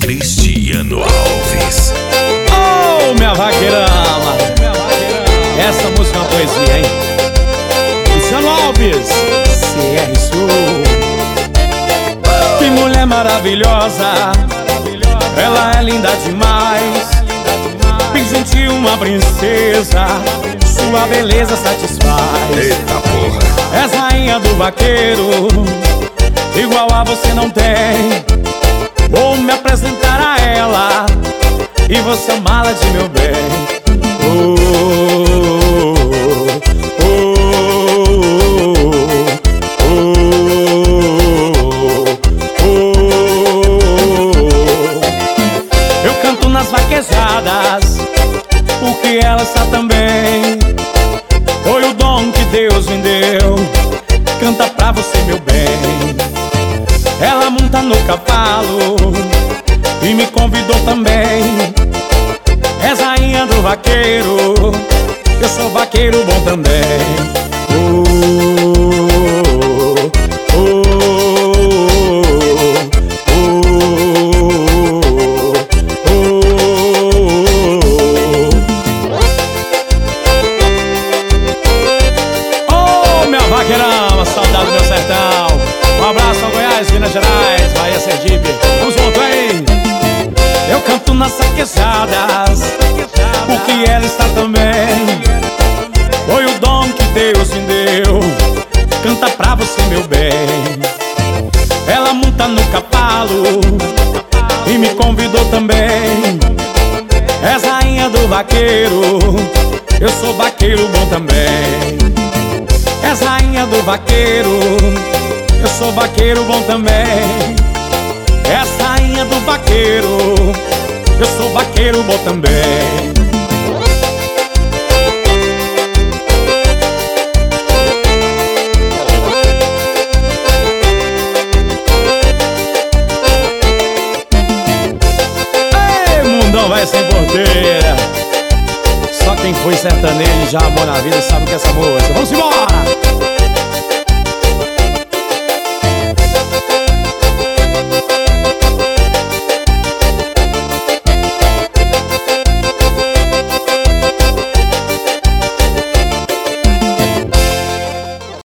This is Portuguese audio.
Cristiano Alves. Oh, minha vaqueirama, essa música é uma poesia, hein? Cristiano Alves, CR Sul. Que mulher maravilhosa, ela é linda demais, bem gentil, uma princesa, sua beleza satisfaz. Eita porra! És rainha do vaqueiro, igual a você não tem. Vou me apresentar a ela e você amá-la de meu bem. Oh, oh, oh, oh, oh. Eu canto nas vaquejadas porque ela está também. Foi o dom que Deus me deu, canta pra você meu bem. Ela monta no cavalo e me convidou também. És rainha do vaqueiro, eu sou vaqueiro bom também. Oh, oh, oh, oh, minha vaqueirama, saudade do meu sertão. Um abraço ao Goiás, Minas Gerais, Bahia, Sergipe. Vamos junto, hein? Eu canto nas saquejadas porque ela está também. Foi o dom que Deus me deu, canta pra você meu bem. Ela monta no cavalo e me convidou também. És rainha do vaqueiro, eu sou vaqueiro bom também. És rainha do vaqueiro, eu sou vaqueiro bom também. És rainha do vaqueiro, eu sou vaqueiro bom também. Ei, mundão vai sem porteira. Só quem foi sertanejo já amou na vida sabe o que é essa música. Vamos embora!